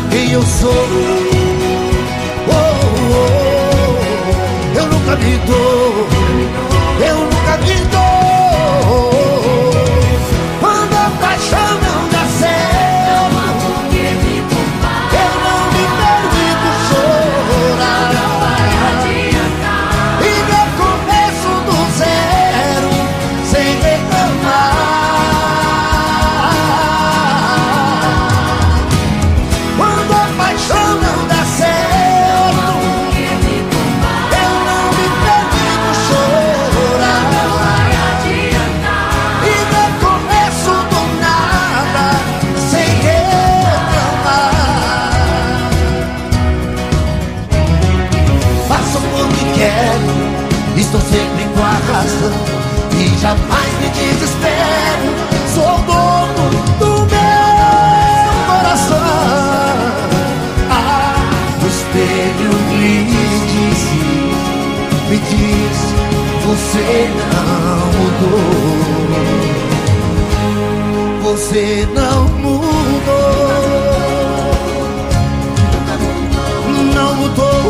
quem eu sou. Eu nunca me dou, eu nunca me dou. Quando a paixão não dá certo, eu não me permito chorar. E recomeço do zero, sem reclamar. Quando a paixão não dá certo, eu não me permito chorar. E recomeço do nada, sem reclamar. Faço como quero, estou sempre com a razão e jamais me desespero. Sou dono do meu coração. O espelho me diz, você não mudou. Você não mudou. Não mudou.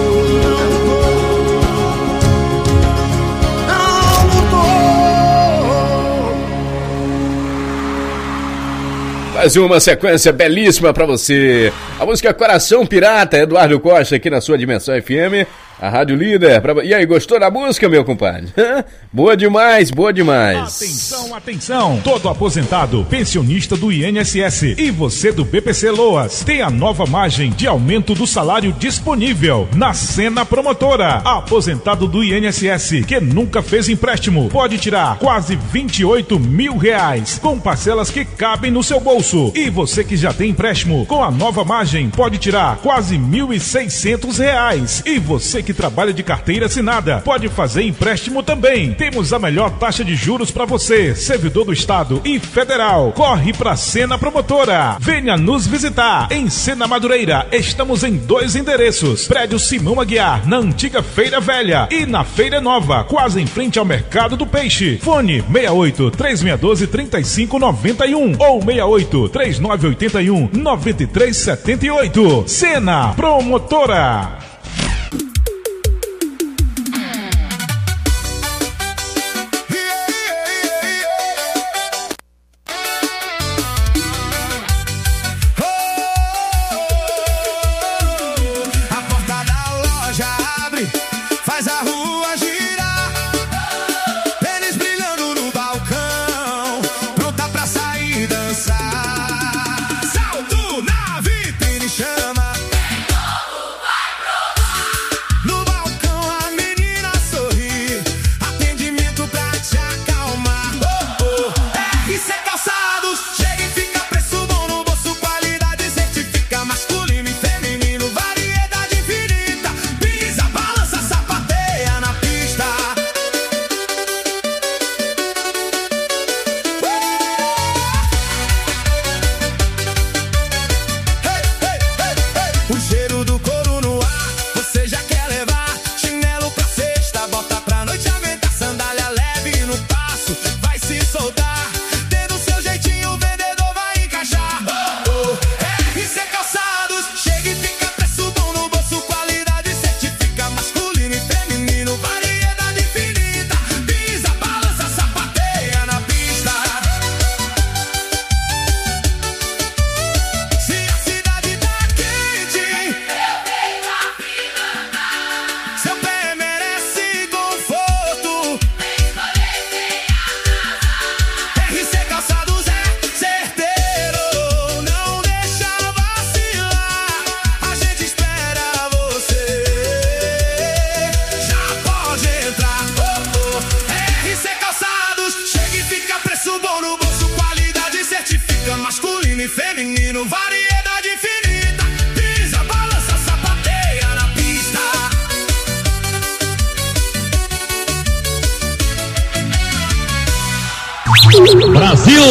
Mais uma sequência belíssima pra você. A música Coração Pirata, Eduardo Costa, aqui na sua Dimensão FM, a Rádio Líder. E aí, gostou da música, meu compadre? Boa demais, boa demais. Atenção, atenção. Todo aposentado, pensionista do INSS e você do BPC Loas tem a nova margem de aumento do salário disponível na Sena Promotora. Aposentado do INSS que nunca fez empréstimo pode tirar quase R$28 mil com parcelas que cabem no seu bolso. E você que já tem empréstimo com a nova margem pode tirar quase R$1.600. E você que trabalha de carteira assinada pode fazer empréstimo também. Temos a melhor taxa de juros para você, servidor do Estado e Federal. Corre pra Sena Promotora. Venha nos visitar em Sena Madureira. Estamos em 2 endereços: Prédio Simão Aguiar, na antiga Feira Velha, e na Feira Nova, quase em frente ao Mercado do Peixe. Fone 68-3612-3591 ou 68-3981-9378. Sena Promotora. Brasil!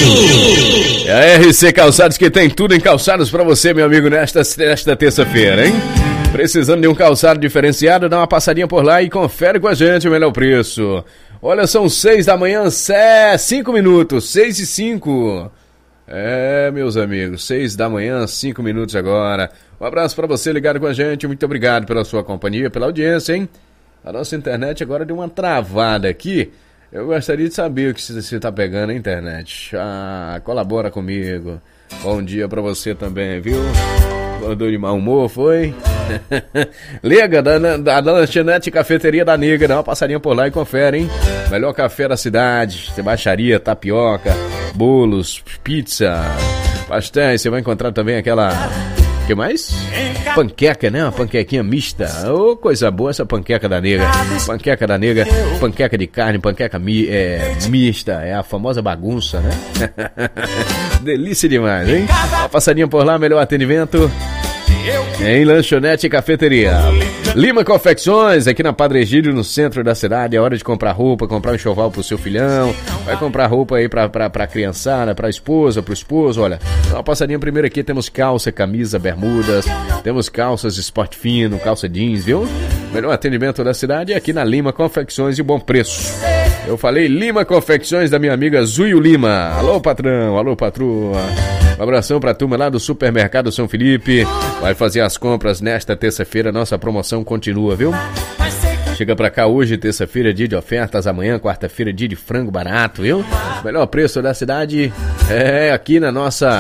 É a RC Calçados que tem tudo em calçados pra você, meu amigo, nesta terça-feira, hein? Precisando de um calçado diferenciado? Dá uma passadinha por lá e confere com a gente o melhor preço. Olha, são 6 da manhã, 5 minutos, 6:05. Meus amigos, 6 da manhã, 5 minutos agora. Um abraço pra você ligado com a gente, muito obrigado pela sua companhia, pela audiência, hein? A nossa internet agora deu uma travada aqui. Eu gostaria de saber o que você tá pegando na internet. Colabora comigo. Bom dia pra você também, viu? Acordou de mau humor, foi? Liga da lanchonete Cafeteria da Negra. Dá uma passadinha por lá e confere, hein? Melhor café da cidade. Baixaria, tapioca, bolos, pizza, pastéis. Você vai encontrar também aquela... O que mais? Panqueca, né? Uma panquequinha mista. Ô, coisa boa essa panqueca da Negra. Panqueca da Negra, panqueca de carne, panqueca mista. É a famosa bagunça, né? Delícia demais, hein? Uma passadinha por lá, melhor atendimento em lanchonete e cafeteria. Lima Confecções, aqui na Padre Egídio, no centro da cidade. É hora de comprar roupa, comprar um enxoval pro seu filhão. Vai comprar roupa aí pra criançada, pra esposa, pro esposo. Olha, dá uma passadinha primeiro aqui. Temos calça, camisa, bermudas. Temos calças esporte fino, calça jeans, viu? Melhor atendimento da cidade é aqui na Lima Confecções e bom preço. Eu falei Lima Confecções da minha amiga Zuio Lima. Alô, patrão, alô, patroa. Um abração pra turma lá do Supermercado São Felipe. Vai fazer as compras nesta terça-feira. Nossa promoção continua, viu? Chega pra cá hoje, terça-feira, dia de ofertas. Amanhã, quarta-feira, dia de frango barato, viu? O melhor preço da cidade é aqui no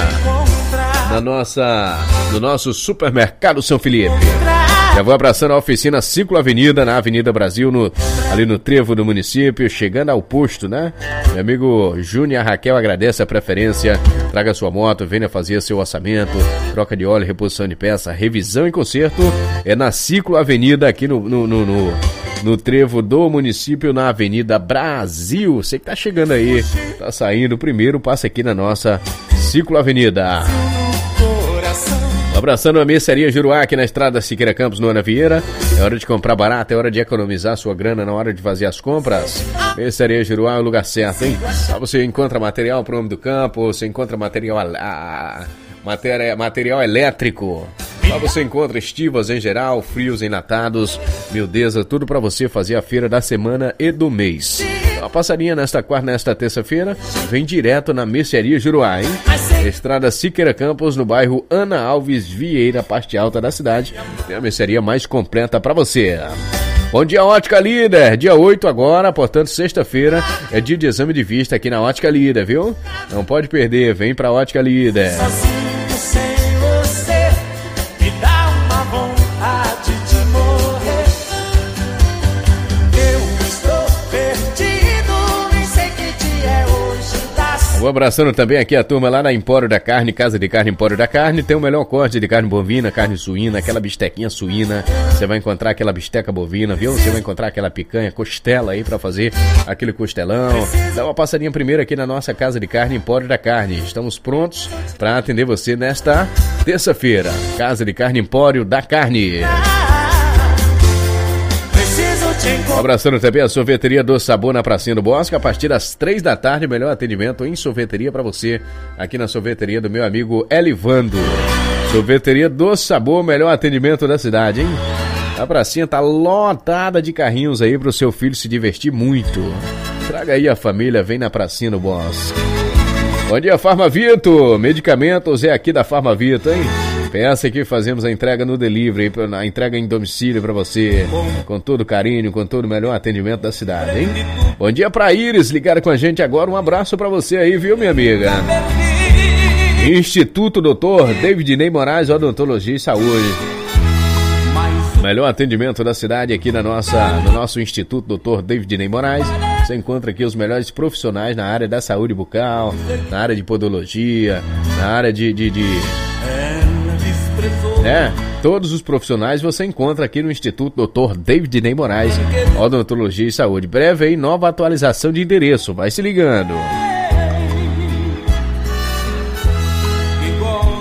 nosso Supermercado São Felipe. Já vou abraçando a oficina Ciclo Avenida, na Avenida Brasil, ali no trevo do município, chegando ao posto, né? Meu amigo Júnior Raquel agradece a preferência. Traga sua moto, venha fazer seu orçamento, troca de óleo, reposição de peça, revisão e conserto. É na Ciclo Avenida, aqui no trevo do município, na Avenida Brasil. Você que tá chegando aí, tá saindo primeiro, passa aqui na nossa Ciclo Avenida. Abraçando a Mercearia Juruá aqui na estrada Siqueira Campos, no Ana Vieira. É hora de comprar barato, é hora de economizar sua grana na hora de fazer as compras. Mercearia Juruá é o lugar certo, hein? Lá você encontra material para o homem do campo, você encontra material elétrico. Lá você encontra estivas em geral, frios enlatados, miudeza, tudo para você fazer a feira da semana e do mês. Uma passadinha nesta terça-feira, vem direto na Mercearia Juruá, hein? Estrada Siqueira Campos, no bairro Ana Alves Vieira, parte alta da cidade. Tem a mercearia mais completa para você. Bom dia, Ótica Líder. Dia 8 agora, portanto, sexta-feira, é dia de exame de vista aqui na Ótica Líder, viu? Não pode perder, vem pra Ótica Líder. Vou abraçando também aqui a turma lá na Empório da Carne, Casa de Carne Empório da Carne. Tem o melhor corte de carne bovina, carne suína, aquela bistequinha suína. Você vai encontrar aquela bisteca bovina, viu? Você vai encontrar aquela picanha, costela aí pra fazer aquele costelão. Dá uma passadinha primeiro aqui na nossa Casa de Carne Empório da Carne. Estamos prontos pra atender você nesta terça-feira. Casa de Carne Empório da Carne. Abraçando também a Sorveteria do Sabor na Pracinha do Bosque, a partir das 3 da tarde, melhor atendimento em sorveteria para você, aqui na sorveteria do meu amigo Elivando. Sorveteria do Sabor, melhor atendimento da cidade, hein? A pracinha tá lotada de carrinhos aí pro seu filho se divertir muito. Traga aí a família, vem na Pracinha do Bosque. Bom dia, Farmavito, medicamentos é aqui da Farmavito, hein? Peça que fazemos a entrega no delivery, a entrega em domicílio para você, com todo carinho, com todo o melhor atendimento da cidade, hein? Bom dia pra Iris, ligaram com a gente agora, um abraço para você aí, viu, minha amiga? Instituto Dr. David Ney Moraes, Odontologia e Saúde. Melhor atendimento da cidade aqui no nosso Instituto Dr. David Ney Moraes. Você encontra aqui os melhores profissionais na área da saúde bucal, na área de podologia, na área todos os profissionais você encontra aqui no Instituto Dr. David Ney Moraes, Odontologia e Saúde. Breve aí, nova atualização de endereço, vai se ligando.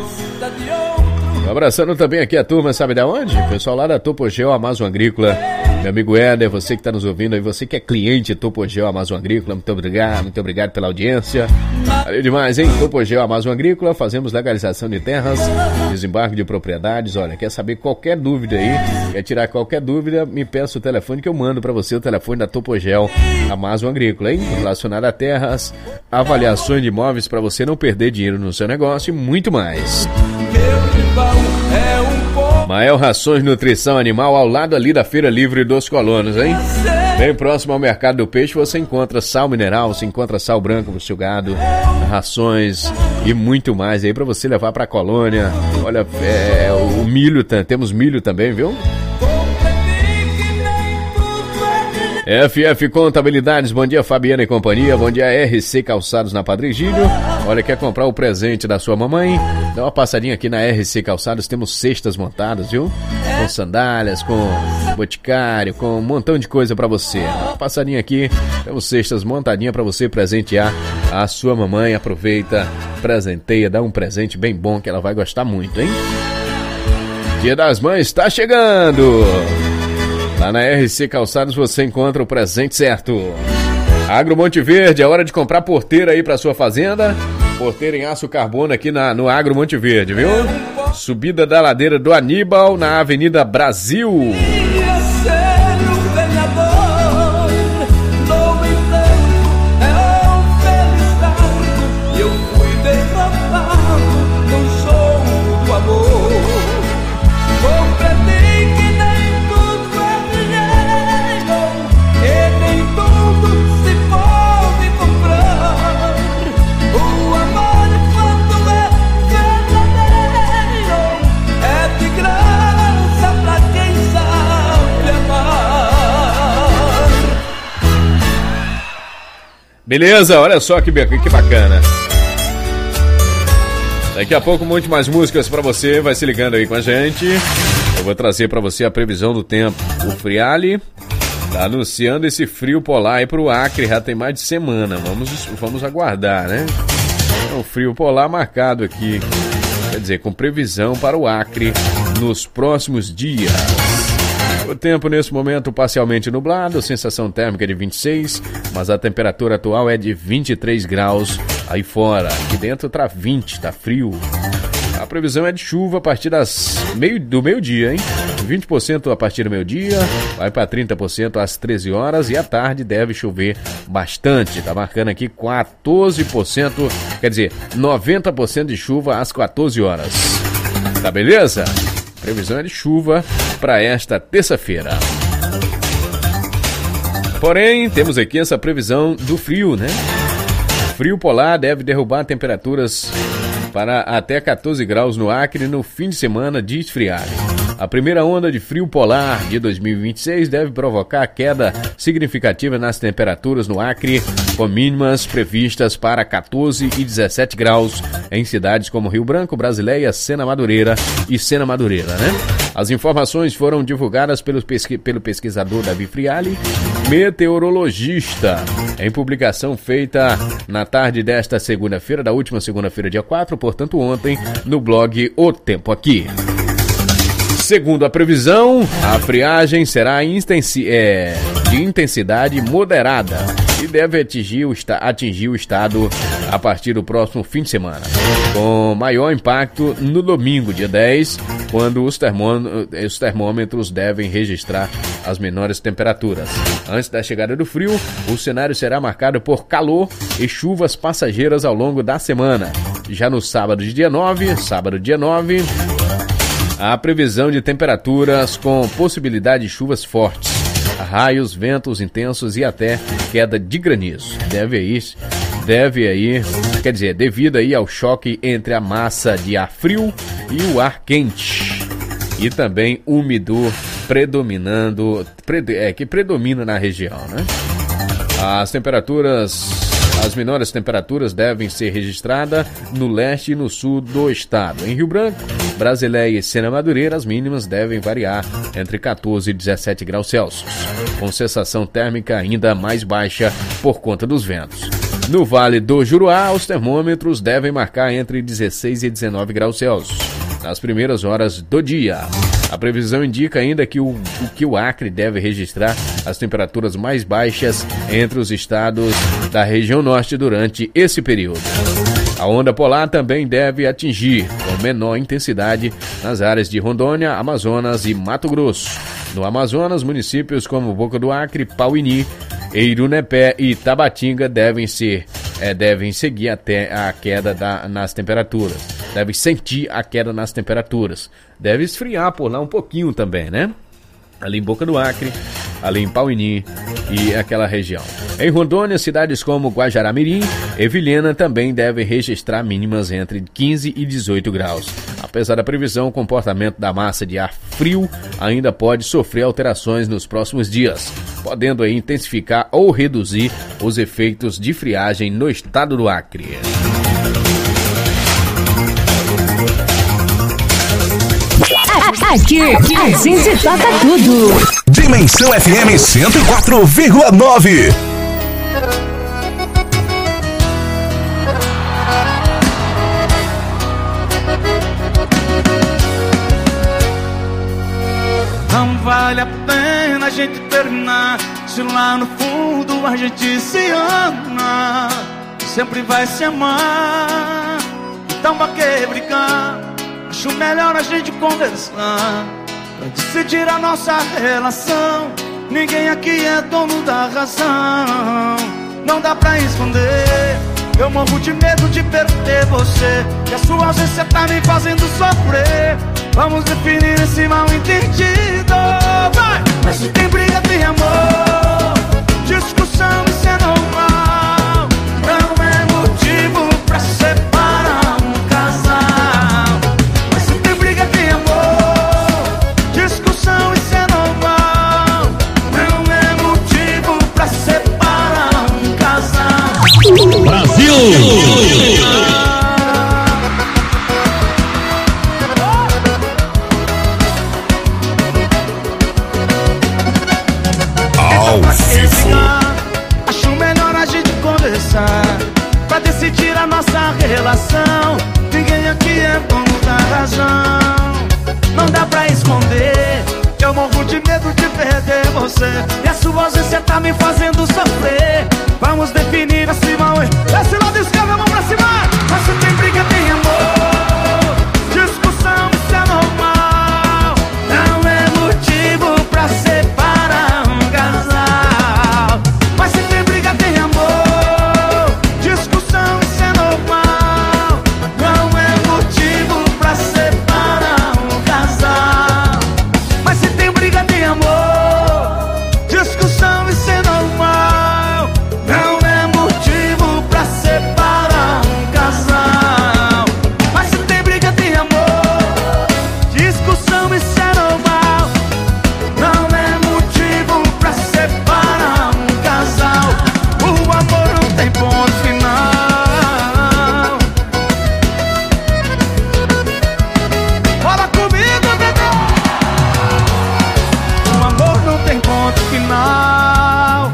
Abraçando também aqui a turma, sabe da onde? O pessoal lá da Topogel Amazon Agrícola. Meu amigo Éder, você que está nos ouvindo aí, você que é cliente Topogel Amazon Agrícola, muito obrigado pela audiência. Valeu demais, hein? Topogel Amazon Agrícola, fazemos legalização de terras, desembarque de propriedades. Olha, quer saber qualquer dúvida aí, quer tirar qualquer dúvida, me peça o telefone que eu mando para você, o telefone da Topogel Amazon Agrícola, hein? Relacionado a terras, avaliações de imóveis para você não perder dinheiro no seu negócio e muito mais. Mael Rações Nutrição Animal, ao lado ali da Feira Livre dos Colonos, hein? Bem próximo ao Mercado do Peixe, você encontra sal mineral, você encontra sal branco pro seu gado, rações e muito mais aí pra você levar pra colônia. Olha, o milho, temos milho também, viu? FF Contabilidades, bom dia Fabiana e companhia, bom dia RC Calçados na Padre Gílio. Olha, quer comprar o presente da sua mamãe? Dá uma passadinha aqui na RC Calçados, temos cestas montadas, viu? Com sandálias, com boticário, com um montão de coisa pra você. Dá uma passadinha aqui, temos cestas montadinhas pra você presentear a sua mamãe. Aproveita, presenteia, dá um presente bem bom que ela vai gostar muito, hein? Dia das Mães tá chegando! Lá na RC Calçados você encontra o presente certo. Agro Monte Verde, é hora de comprar porteira aí pra sua fazenda. Porteira em aço carbono aqui no Agro Monte Verde, viu? Subida da ladeira do Aníbal na Avenida Brasil. Beleza, olha só que bacana. Daqui a pouco um monte mais músicas pra você, vai se ligando aí com a gente. Eu vou trazer pra você a previsão do tempo. O Friali tá anunciando esse frio polar aí pro Acre, já tem mais de semana. Vamos aguardar, né? O frio polar marcado aqui, quer dizer, com previsão para o Acre nos próximos dias. O tempo nesse momento parcialmente nublado, sensação térmica de 26, mas a temperatura atual é de 23 graus aí fora. Aqui dentro tá 20, tá frio. A previsão é de chuva a partir do meio-dia, hein? 20% a partir do meio-dia, vai para 30% às 13 horas e à tarde deve chover bastante. Tá marcando aqui 14%, quer dizer, 90% de chuva às 14 horas. Tá beleza? Previsão é de chuva para esta terça-feira. Porém, temos aqui essa previsão do frio, né? Frio polar deve derrubar temperaturas para até 14 graus no Acre no fim de semana de esfriagem. A primeira onda de frio polar de 2026 deve provocar queda significativa nas temperaturas no Acre, com mínimas previstas para 14 e 17 graus em cidades como Rio Branco, Brasileia, Sena Madureira e Sena Madureira, né? As informações foram divulgadas pelo pesquisador Davi Friali, meteorologista, em publicação feita na tarde desta segunda-feira, da última segunda-feira, dia 4, portanto ontem, no blog O Tempo Aqui. Segundo a previsão, a friagem será de intensidade moderada e deve atingir o estado a partir do próximo fim de semana, com maior impacto no domingo, dia 10, quando os termômetros devem registrar as menores temperaturas. Antes da chegada do frio, o cenário será marcado por calor e chuvas passageiras ao longo da semana. Já no sábado, dia 9, há previsão de temperaturas com possibilidade de chuvas fortes, raios, ventos intensos e até queda de granizo. Devido aí ao choque entre a massa de ar frio e o ar quente. E também úmido que predomina na região, né? As menores temperaturas devem ser registradas no leste e no sul do estado. Em Rio Branco, Brasileia e Sena Madureira, as mínimas devem variar entre 14 e 17 graus Celsius, com sensação térmica ainda mais baixa por conta dos ventos. No Vale do Juruá, os termômetros devem marcar entre 16 e 19 graus Celsius, nas primeiras horas do dia. A previsão indica ainda que o Acre deve registrar as temperaturas mais baixas entre os estados da região norte durante esse período. A onda polar também deve atingir com menor intensidade nas áreas de Rondônia, Amazonas e Mato Grosso. No Amazonas, municípios como Boca do Acre, Pauini, Eirunepé e Tabatinga devem seguir até a queda nas temperaturas. Deve sentir a queda nas temperaturas. Deve esfriar por lá um pouquinho também, né? Ali em Boca do Acre, ali em Pauini e aquela região. Em Rondônia, cidades como Guajará-Mirim e Vilhena também devem registrar mínimas entre 15 e 18 graus. Apesar da previsão, o comportamento da massa de ar frio ainda pode sofrer alterações nos próximos dias, podendo aí intensificar ou reduzir os efeitos de friagem no estado do Acre. Aqui a gente toca tudo. Dimensão FM 104,9. Não vale a pena a gente terminar se lá no fundo a gente se ama. Sempre vai se amar. Então pra que brigar? Acho melhor a gente conversar pra decidir a nossa relação. Ninguém aqui é dono da razão. Não dá pra esconder. Eu morro de medo de perder você, e a sua ausência tá me fazendo sofrer. Vamos definir esse mal entendido. Vai! Mas se tem briga, tem amor. Discussão, isso é normal. Não é motivo pra separar um casal. Mas se tem briga, tem amor. Discussão, isso é normal. Não é motivo pra separar um casal. Brasil! Acho melhor a gente conversar pra decidir a nossa relação. Ninguém aqui é dono da razão. Não dá pra esconder. Eu morro de medo de perder você, e a sua ausência tá me fazendo sofrer. Vamos definir assim, mal. Esse lado escreve a mão pra cima. Mas se tem briga, tem amor. Discussão, isso é normal. Não é motivo pra separar um casal. Mas se tem briga, tem amor. Discussão, isso é normal. Não é motivo pra separar um casal. Mas se tem briga, tem amor. Discussão, isso é normal. Não é motivo pra separar um casal. Mas se tem briga, tem amor. Discussão, isso é normal. Não é motivo pra separar um casal. O amor não tem ponto final. Fala comigo, bebê. O amor não tem ponto final.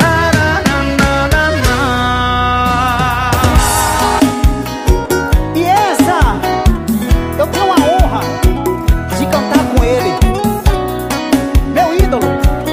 E essa, eu tenho a honra de cantar com ele, meu ídolo.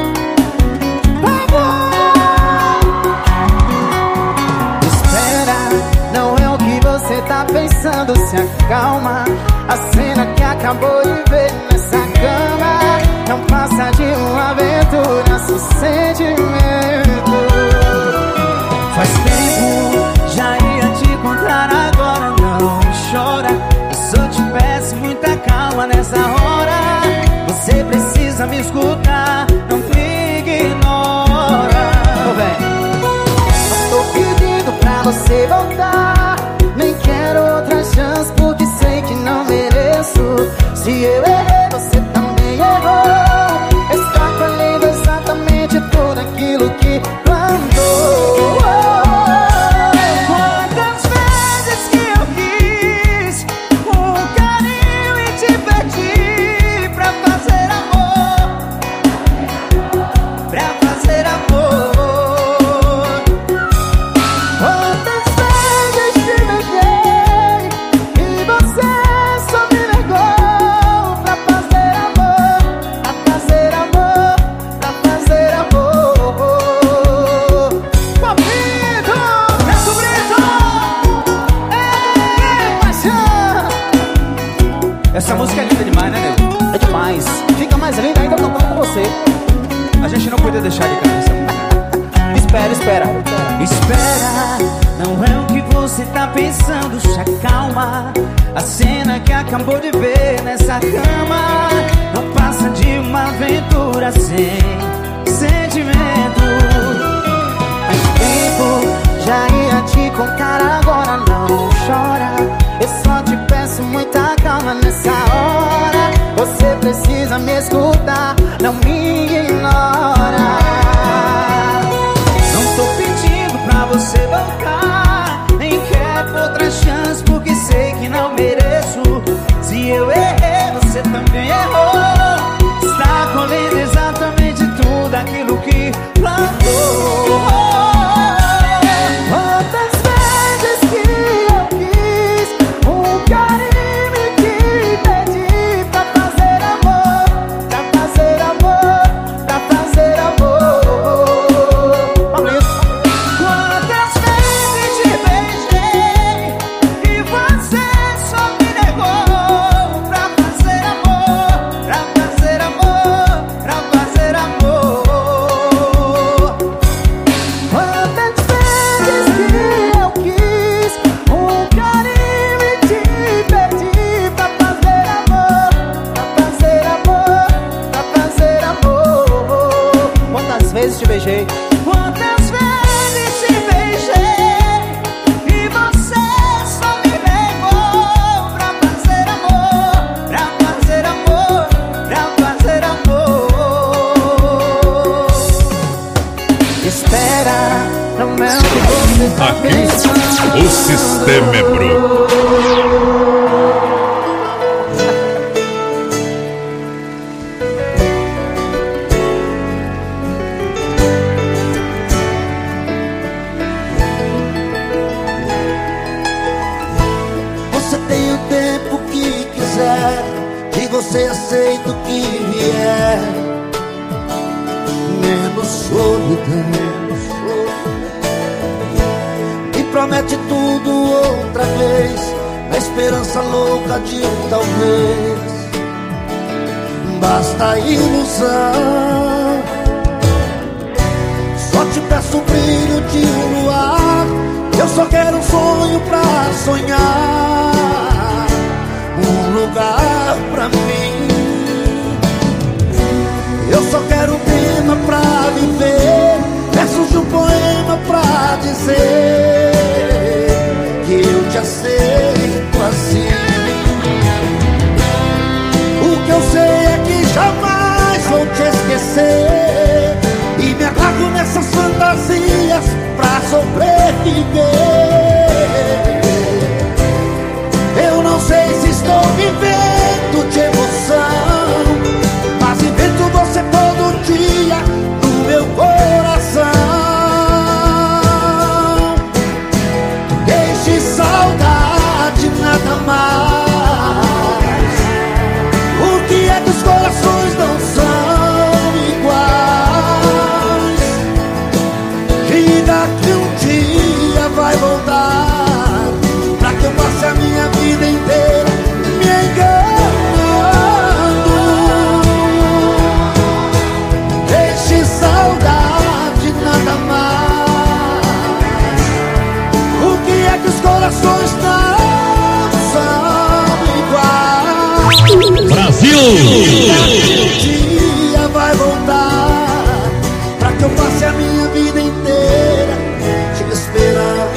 Espera, não é o que você tá pensando, se acalma. A cena que acabou de ver nessa cama não passa de uma aventura sem sentimento. Faz tempo, já ia te encontrar, agora não chora. Eu só te peço muita calma nessa hora. Você precisa me escutar, não me ignora. Só tô pedindo pra você voltar. Nem quero outra chance porque sei que não mereço. Se eu errei, você também errou. Está colhendo exatamente tudo aquilo que plantou. Quantas vezes que eu quis um carinho e te pedi pra fazer amor, pra fazer amor. Quantas vezes te beijei e você só me negou. Essa música é linda demais, né, nego? É demais. Fica mais linda ainda cantando com você. A gente não podia deixar de cantar essa música. Espera. Espera, não é o que você tá pensando, se acalma. A cena que acabou de ver nessa cama não passa de uma aventura sem sentimento. Faz tempo, já ia te contar, agora não chora. Eu só te peço muita calma nessa hora. Você precisa me escutar, não me ignora. Não tô pedindo pra você voltar, nem quero outra chance porque sei que não mereço. Se eu errei, você também errou. Está colhendo exatamente tudo aquilo que plantou. Quantas vezes que eu quis um carinho e te pedi pra fazer amor, pra fazer amor, pra fazer amor. Quantas vezes te beijei e você só me negou. Pra fazer amor, pra fazer amor, pra fazer amor. Quantas vezes que eu quis um carinho e te pedi pra fazer amor, pra fazer amor, pra fazer amor. Quantas vezes te beijei? Quantas vezes te beijei e você só me negou. Pra fazer amor, pra fazer amor, pra fazer amor. Espera, não é o que você tá pensando. O sistema é bruto. Você tem o tempo que quiser, e você aceita o que vier. Menos solidão. E promete tudo outra vez, na esperança louca de um talvez. Basta ilusão. Só te peço o brilho de um luar. Eu só quero um sonho pra sonhar, um lugar pra mim. Eu só quero um tema pra viver, versos de um poema pra dizer que eu te aceito assim. O que eu sei é que jamais vou te esquecer, e me agarro nessas fantasias pra sobreviver. Eu não sei se estou vivendo de emoção, mas invento você todo dia no meu coração. Deixe saudade, nada mais. O que é que os corações não são iguais? Diga que um dia vai voltar, pra que eu passe a minha vida inteira me enganando. Deixe saudade, nada mais. O que é que os corações não são iguais? Brasil! Um dia vai voltar, pra que eu passe a minha vida inteira te esperando.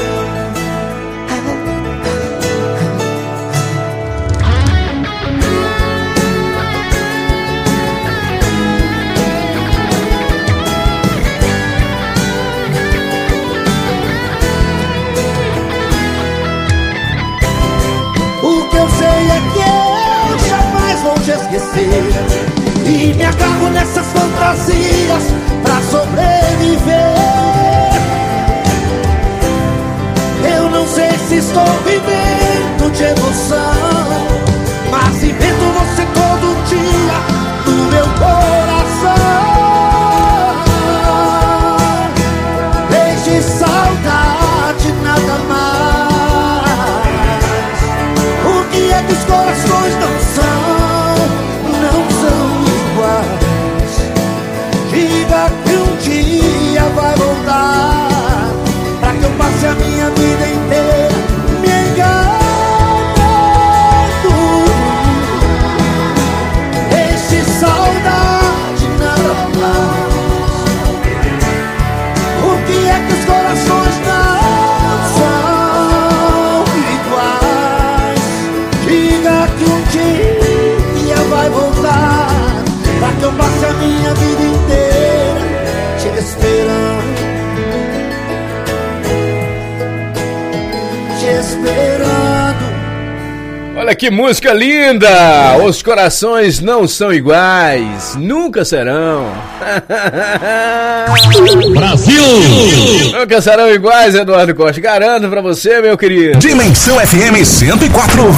O que eu sei é que eu jamais vou te esquecer, e me agarro nessas fantasias pra sobreviver. Eu não sei se estou vivendo de emoção, mas invento você todo dia no meu coração. Deixe saudade, nada mais. O que é que os corações não são Olha que música linda! Os corações não são iguais, nunca serão. Brasil! Nunca serão iguais, Eduardo Costa. Garanto pra você, meu querido. Dimensão FM 104,9.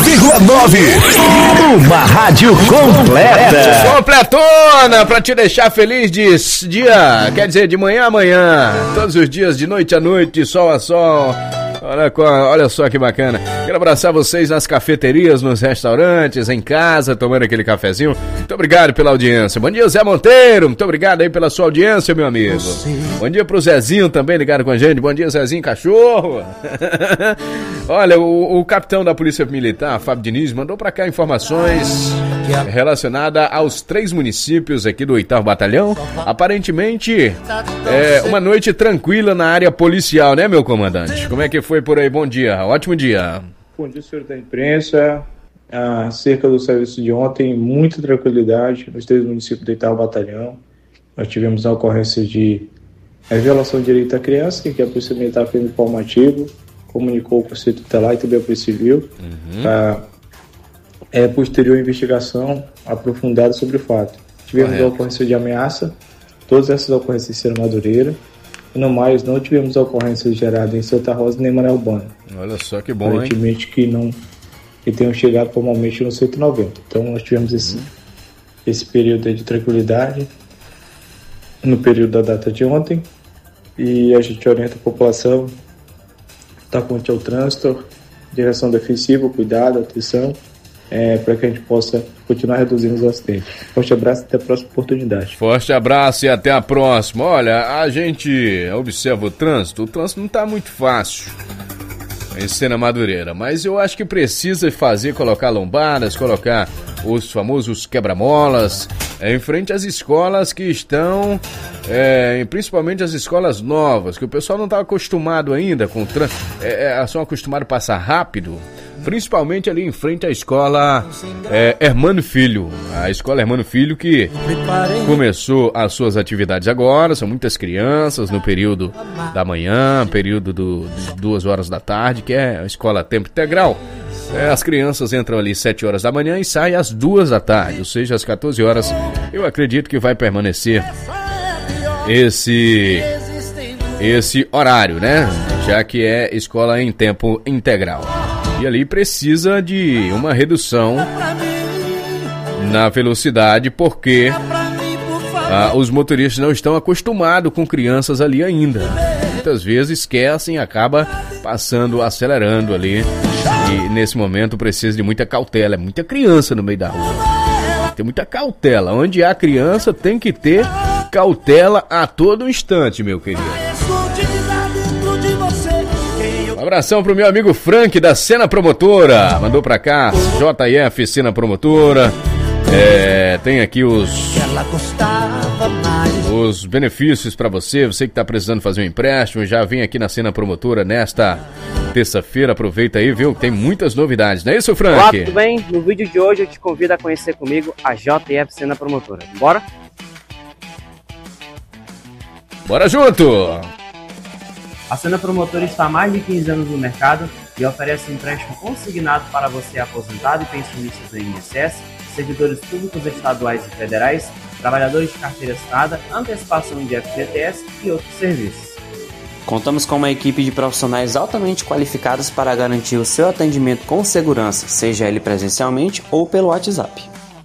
Uma rádio completa. Completona pra te deixar feliz de manhã a manhã. Todos os dias, de noite a noite, de sol a sol. Olha só que bacana. Quero abraçar vocês nas cafeterias, nos restaurantes, em casa, tomando aquele cafezinho. Muito obrigado pela audiência. Bom dia, Zé Monteiro. Muito obrigado aí pela sua audiência, meu amigo. Bom dia pro Zezinho também ligado com a gente. Bom dia, Zezinho Cachorro. Olha, o capitão da Polícia Militar, Fábio Diniz, mandou pra cá informações relacionadas aos 3 municípios aqui do 8º Batalhão. Aparentemente, uma noite tranquila na área policial, né, meu comandante? Como é que foi por aí? Bom dia, ótimo dia. Bom dia, senhor da imprensa. Acerca do serviço de ontem, muita tranquilidade nos 3 municípios do 8º Batalhão. Nós tivemos a ocorrência de violação de direito à criança, que a Polícia Militar fez informativo, comunicou com o Conselho Tutelar e também a Polícia Civil. Posterior investigação aprofundada sobre o fato. Tivemos a ocorrência de ameaça, todas essas ocorrências em Serra Madureira. No mais, não tivemos ocorrências geradas em Santa Rosa nem Mané Urbana. Olha só que bom, aparentemente, hein? Que tenham chegado formalmente no 190. Então nós tivemos esse período de tranquilidade no período da data de ontem, e a gente orienta a população estar atenta ao trânsito, direção defensiva, cuidado, atenção, para que a gente possa continuar reduzindo os acidentes. Forte abraço e até a próxima oportunidade. Forte abraço e até a próxima. Olha, a gente observa o trânsito não está muito fácil em Sena Madureira, mas eu acho que precisa colocar lombadas, colocar os famosos quebra-molas em frente às escolas que estão, principalmente as escolas novas, que o pessoal não está acostumado ainda com o trânsito, são acostumados a passar rápido, principalmente ali em frente à escola Hermano Filho, a escola Hermano Filho que começou as suas atividades agora. São muitas crianças no período da manhã, período de 2 horas da tarde, que é a escola tempo integral. As crianças entram ali 7 horas da manhã e saem às 2 da tarde, ou seja, às 14 horas. Eu acredito que vai permanecer esse horário, né? Já que é escola em tempo integral. E ali precisa de uma redução na velocidade, porque os motoristas não estão acostumados com crianças ali ainda. Muitas vezes esquecem e acaba passando, acelerando ali. E nesse momento precisa de muita cautela. É muita criança no meio da rua. Tem muita cautela. Onde há criança tem que ter cautela a todo instante, meu querido. Um abração pro meu amigo Frank da Sena Promotora. Mandou pra cá, JF Sena Promotora. Tem aqui os benefícios pra você que tá precisando fazer um empréstimo. Já vem aqui na Sena Promotora nesta terça-feira. Aproveita aí, viu? Tem muitas novidades, não é isso, Frank? Olá, tudo bem? No vídeo de hoje eu te convido a conhecer comigo a JF Sena Promotora. Bora? Bora junto! A Sena Promotora está há mais de 15 anos no mercado e oferece empréstimo consignado para você aposentado e pensionistas do INSS, servidores públicos estaduais e federais, trabalhadores de carteira assinada, antecipação de FGTS e outros serviços. Contamos com uma equipe de profissionais altamente qualificados para garantir o seu atendimento com segurança, seja ele presencialmente ou pelo WhatsApp.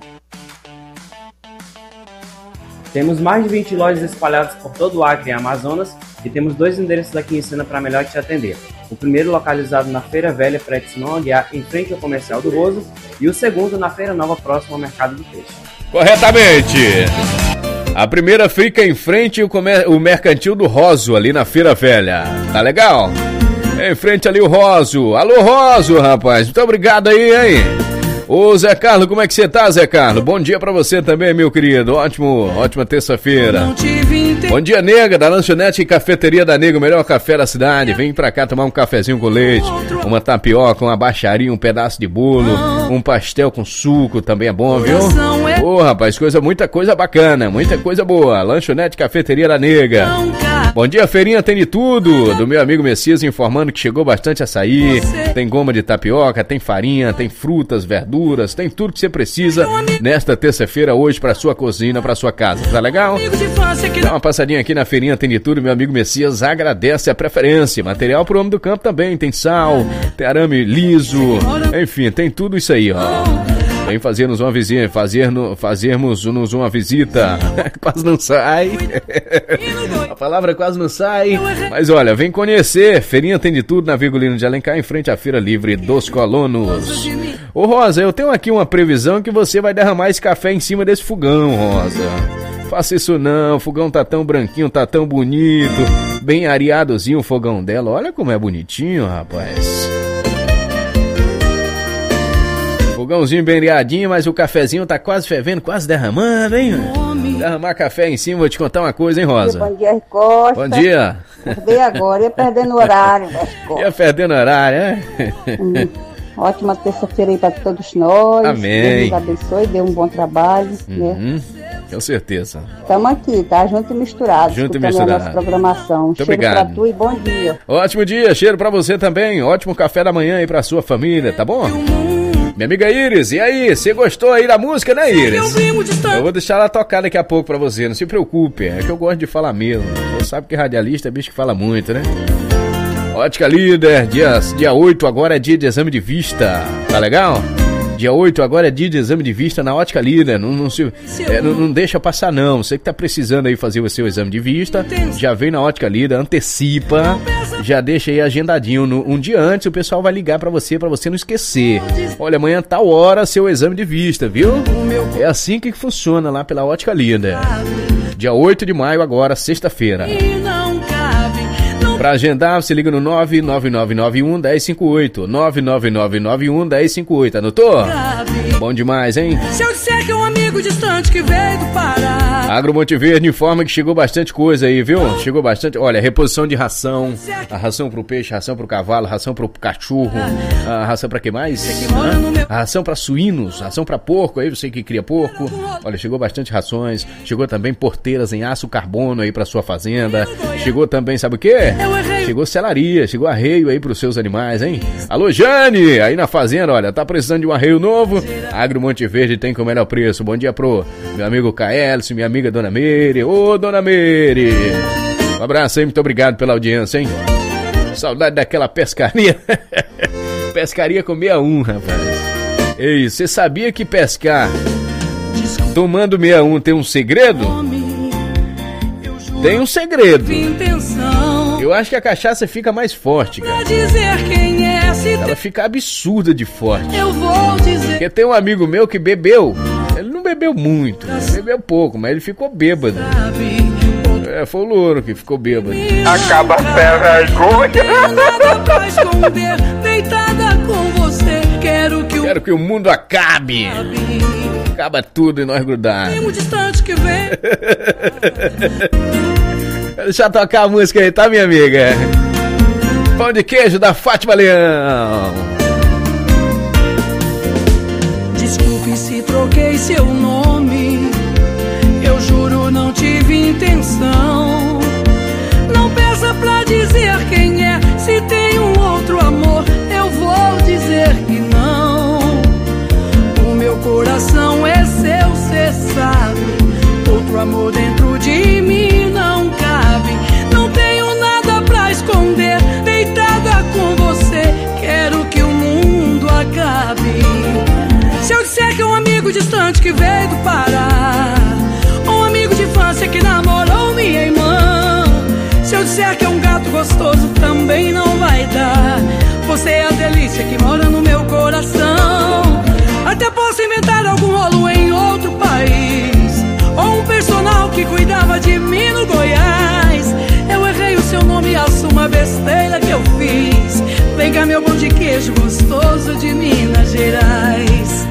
Temos mais de 20 lojas espalhadas por todo o Acre e Amazonas e temos 2 endereços aqui em Sena para melhor te atender. O primeiro localizado na Feira Velha, Prédio Simão Aguiar, em frente ao Comercial do Roso, e o segundo na Feira Nova, próximo ao Mercado do Peixe. Corretamente! A primeira fica em frente ao Mercantil do Roso, ali na Feira Velha. Tá legal? Em frente ali o Roso. Alô, Roso, rapaz. Muito obrigado aí, hein? Ô, Zé Carlos, como é que você tá, Zé Carlos? Bom dia pra você também, meu querido. Ótima terça-feira. Bom dia, Nega, da Lanchonete e Cafeteria da Nega, o melhor café da cidade. Vem pra cá tomar um cafezinho com leite, uma tapioca, uma baixaria, um pedaço de bolo, um pastel com suco, também é bom, viu? Ô, rapaz, muita coisa bacana, muita coisa boa. Lanchonete Cafeteria da Nega. Bom dia, feirinha tem de tudo. Do meu amigo Messias informando que chegou bastante açaí. Tem goma de tapioca, tem farinha, tem frutas, verduras, tem tudo que você precisa nesta terça-feira hoje pra sua cozinha, pra sua casa. Tá legal? Dá uma passadinha aqui na feirinha tem de tudo. Meu amigo Messias agradece a preferência. Material pro homem do campo também. Tem sal, tem arame liso. Enfim, tem tudo isso aí, ó. Vem fazermos uma visita, fazermos uma visita. Quase não sai. A palavra quase não sai. Mas olha, vem conhecer. Feirinha tem de tudo na Virgulino de Alencar, em frente à Feira Livre dos Colonos. Ô Rosa, eu tenho aqui uma previsão que você vai derramar esse café em cima desse fogão, Rosa. Faça isso não, o fogão tá tão branquinho, tá tão bonito. Bem areadozinho o fogão dela. Olha como é bonitinho, rapaz. Fogãozinho bem areadinho, mas o cafezinho tá quase fervendo, quase derramando, hein? Derramar café em cima, vou te contar uma coisa, hein, Rosa? Bom dia, Costa. Bom dia. Acordei agora, ia perdendo horário. Ia perdendo horário, é? Ótima terça-feira aí pra todos nós. Amém. Deus abençoe, dê um bom trabalho, né? Com certeza. Estamos aqui, tá? Junto e misturado. Junto e misturado. A nossa programação. Muito cheiro obrigado. pra tu e bom dia. Ótimo dia, cheiro pra você também. Ótimo café da manhã aí pra sua família, tá bom? Minha amiga Iris, e aí? Você gostou aí da música, né, Iris? Eu vou deixar ela tocar daqui a pouco pra você, não se preocupe. É que eu gosto de falar mesmo. Você sabe que radialista é bicho que fala muito, né? Ótica Líder, dia 8 agora é dia de exame de vista. Tá legal? Dia 8 agora é dia de exame de vista na Ótica Líder. Não deixa passar não. Você que tá precisando aí fazer o seu exame de vista, já vem na Ótica Líder, antecipa, já deixa aí agendadinho. Um dia antes o pessoal vai ligar pra você não esquecer. Olha, amanhã tal hora seu exame de vista, viu? É assim que funciona lá pela Ótica Líder. Dia 8 de maio agora, sexta-feira. Pra agendar, você liga no 99991-1058. 99991-1058. Anotou? Bom demais, hein? Se eu disser que é um amigo distante que veio do Pará. Agro Monte Verde informa que chegou bastante coisa aí, viu? Chegou bastante. Olha, reposição de ração. A ração pro peixe, ração pro cavalo, ração pro cachorro. A ração pra que mais? A ração pra suínos, ração pra porco. Aí você que cria porco. Olha, chegou bastante rações. Chegou também porteiras em aço carbono aí pra sua fazenda. Chegou também, sabe o quê? Chegou selaria, chegou arreio aí pros seus animais, hein? Alô, Jane! Aí na fazenda, olha, tá precisando de um arreio novo? Agro Monte Verde tem com o melhor preço. Bom dia pro meu amigo Caelcio, minha amiga Dona Meire. Ô, Dona Meire! Um abraço aí, muito obrigado pela audiência, hein? Saudade daquela pescaria. Pescaria com 61, rapaz. Ei, você sabia que pescar tomando 61 tem um segredo? Tem um segredo. Eu acho que a cachaça fica mais forte, cara. Ela fica absurda de forte. Porque tem um amigo meu que bebeu. Ele não bebeu muito, bebeu pouco, mas ele ficou bêbado. Foi o Louro que ficou bêbado. Acaba a vergonha. Quero que o mundo acabe. Acaba tudo e nós grudar. Deixa eu tocar a música aí, tá, minha amiga? Pão de queijo da Fátima Leão. Desculpe se troquei seu nome. Eu juro não tive intenção. Não peça pra dizer quem é. Se tem um outro amor, eu vou dizer que não. O meu coração é seu, cê sabe. Outro amor dentro de mim não cabe. Não tenho nada pra esconder. Deitada com você, quero que o mundo acabe. Se eu disser que é um amigo distante que veio do Pará, um amigo de infância que namorou minha irmã. Se eu disser que é um gato gostoso, também não vai dar. Você é a delícia que mora no meu coração. Até posso inventar algum rolo em outro país, ou um personal que cuidava de mim no Goiás. Eu errei o seu nome, assumo a besteira que eu fiz. Vem cá, meu pão de queijo gostoso de Minas Gerais.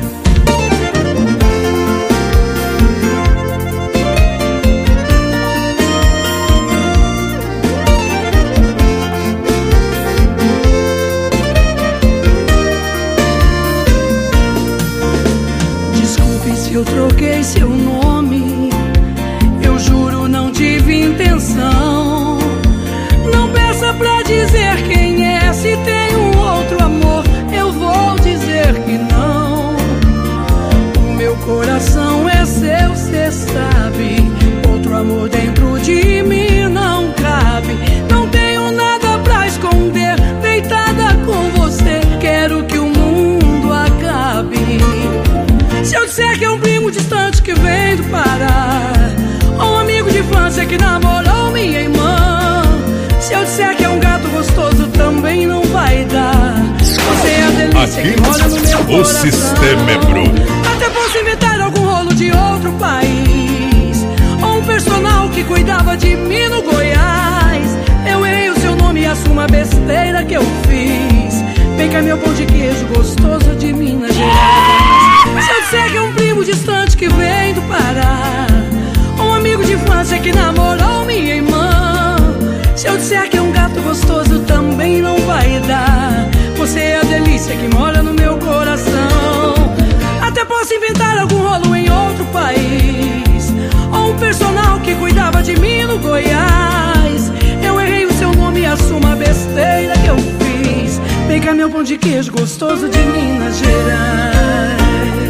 Desculpe se eu eu troquei seu nome. Eu juro, não tive intenção. Não peça pra dizer quem é. Se tem um outro amor, eu vou dizer que não. O meu coração é seu, cê sabe. Outro amor dentro de mim não cabe. Não tenho nada pra esconder. Deitada com você, quero que o mundo acabe. Se eu disser que é um primo distante que vem do Pará, ou um amigo de infância que namorou minha irmã, se eu disser que é um gato gostoso, também não vai dar. Você é a delícia que mora no meu coração. O sistema é bruto. Até posso inventar algum rolo de outro país, ou um personal que cuidava de mim no Goiás. Eu errei o seu nome e assumo a besteira que eu fiz. Vem cá, meu pão de queijo gostoso de Minas Gerais. Se eu disser que é um primo distante que vem do Pará, um amigo de infância que namorou minha irmã, se eu disser que é um gato gostoso, também não vai dar. Você é a delícia que mora no meu coração. Até posso inventar algum rolo em outro país, ou um personal que cuidava de mim no Goiás. Eu errei o seu nome e assumo a besteira que eu fiz. Vem cá, meu pão de queijo gostoso de Minas Gerais.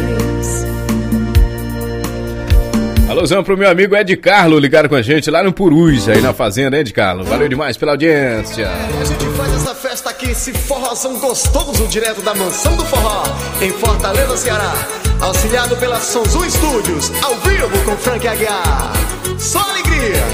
Alôzão pro meu amigo Ed Carlo, ligado com a gente lá no Purus, aí na fazenda, Ed Carlo. Valeu demais pela audiência. A gente faz essa festa aqui, esse forrozão gostoso, direto da Mansão do Forró, em Fortaleza, Ceará. Auxiliado pela Sonzu Studios, ao vivo com Frank Aguiar. Só alegria!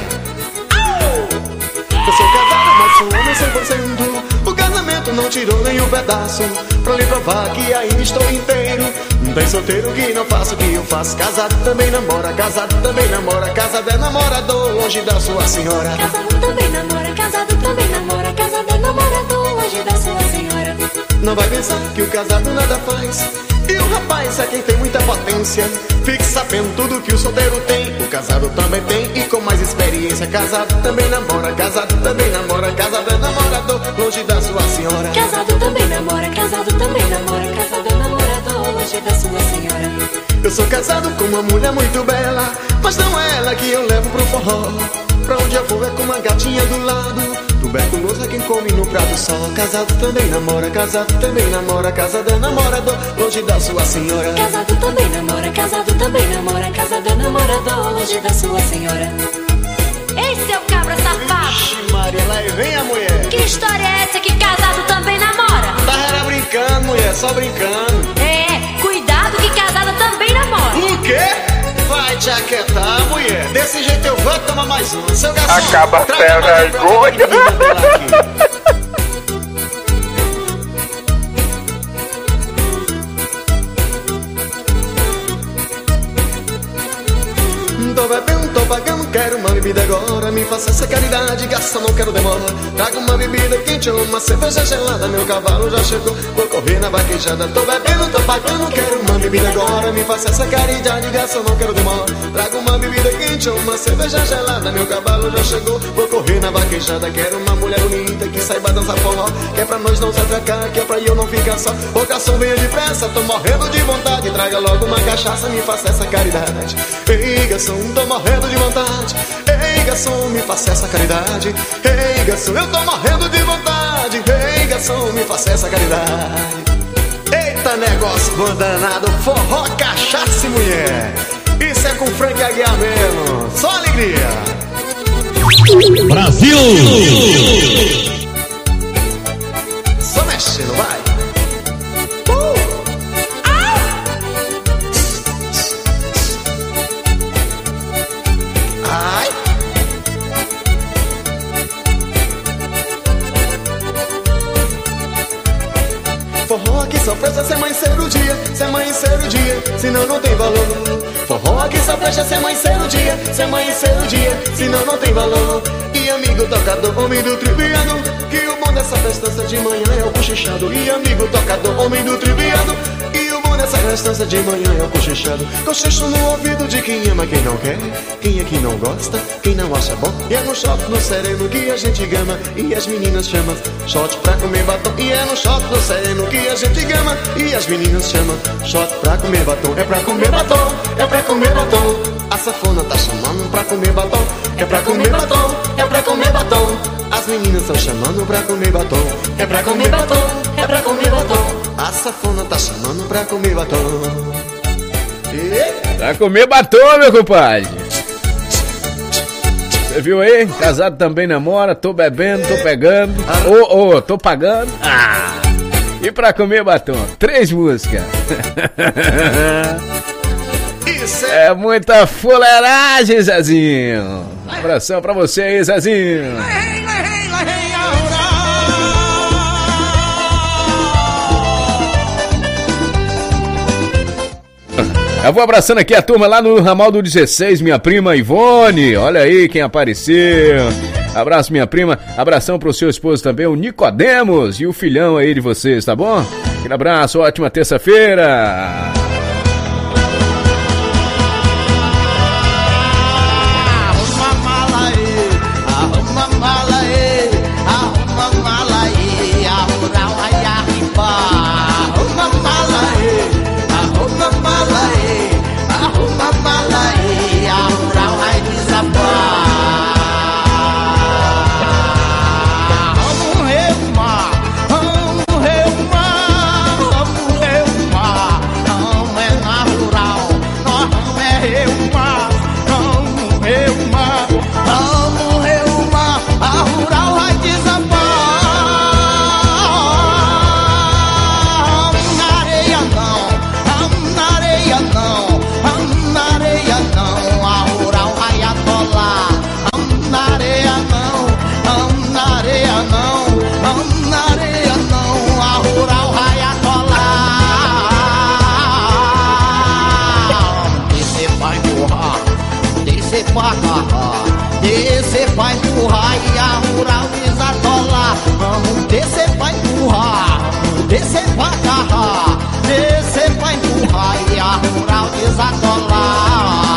Eu sou casado, mas sou homem 100%. O casamento não tirou nem um pedaço, pra lhe provar que ainda estou inteiro. Não tem solteiro que não faça o que eu faço. Casado também namora, casado também namora. Casado é namorador, longe da sua senhora. Casado também namora, casado também namora. Casado é namorador, longe da sua senhora. Não vai pensar que o casado nada faz, e o rapaz é quem tem muita potência. Fique sabendo tudo que o solteiro tem, o casado também tem, e com mais experiência. Casado também namora, casado também namora. Casado é namorador, longe da sua senhora. Casado também namora, casado também namora. Casado é namorador, longe da sua senhora. Eu sou casado com uma mulher muito bela, mas não é ela que eu levo pro forró. Pra onde eu vou é com uma gatinha do lado. Tuberculoso é quem come no prato só. Casado também namora, casado também namora. Casado é namorador, longe da sua senhora. Casado também namora, casado também namora. Casado é namorador, longe da sua senhora. Ei, seu cabra safado! Ixi, Maria, lá vem a mulher. Que história é essa que casado também namora? Tá era brincando, mulher, só brincando. É, cuidado que casada também namora. O quê? Vai te aquietar, mulher. Desse jeito eu vou tomar mais um. Seu garçom, acaba traga mais um pra mim aqui. Tô bebendo, tô pagando, quero uma bebida agora. Me faça essa caridade, garçom, não quero demora. Traga uma bebida quente ou uma cerveja gelada. Meu cavalo já chegou, vou correr na vaquejada. Tô bebendo, tô pagando, quero uma bebida agora. Me faça essa caridade, garçom, não quero demora. Traga uma bebida quente ou uma cerveja gelada. Meu cavalo já chegou, vou correr na vaquejada. Quero uma mulher bonita que saiba dançar forró, que é pra nós não se atracar, que é pra eu não ficar só. Ô garçom, venha depressa, tô morrendo de vontade. Traga logo uma cachaça, me faça essa caridade. Ei, garçom, tô morrendo de vontade. Ei, garçom, me faça essa caridade. Ei, garçom, eu tô morrendo de vontade. Ei, garçom, me faça essa caridade. Eita, negócio bom danado. Forró, cachaça e mulher. Isso é com Frank Aguiar mesmo. Só alegria. Brasil! Só mexendo, vai. Forró que só presta se amanhecer o dia, se amanhecer o dia, senão não tem valor. Forró que só presta se amanhecer o dia, se amanhecer o dia, senão não tem valor. E amigo tocador, homem do triviano, que o bom dessa festança de manhã é o cochichado. E amigo tocador, homem do triviano, e o bom nessa restância de manhã eu cochichando. Cochicho no ouvido de quem ama, quem não quer, quem é que não gosta, quem não acha bom. E é no shot no sereno que a gente gama, e as meninas chamam shot pra comer batom. E é no shot no sereno que a gente gama, e as meninas chamam shot pra comer batom. É pra comer batom, é pra comer batom. A safona tá chamando pra comer batom. É pra comer batom, é pra comer batom. As meninas estão chamando pra comer batom. É pra comer batom, é pra comer batom. A safona tá chamando pra comer batom. Pra comer batom, meu compadre. Você viu aí? Casado também namora, tô bebendo, tô pegando. Tô pagando. E pra comer batom, 3 músicas. É muita fuleiragem, Zezinho. Um abração pra você aí, Zezinho. Eu vou abraçando aqui a turma lá no ramal do 16, minha prima Ivone. Olha aí quem apareceu. Abraço, minha prima. Abração pro seu esposo também, o Nicodemos, e o filhão aí de vocês, tá bom? Aquele abraço, ótima terça-feira. Descer pra empurrar e a rural desatolar. Vamos descer pra empurrar, descer pra agarrar. Descer pra empurrar e a rural desatolar.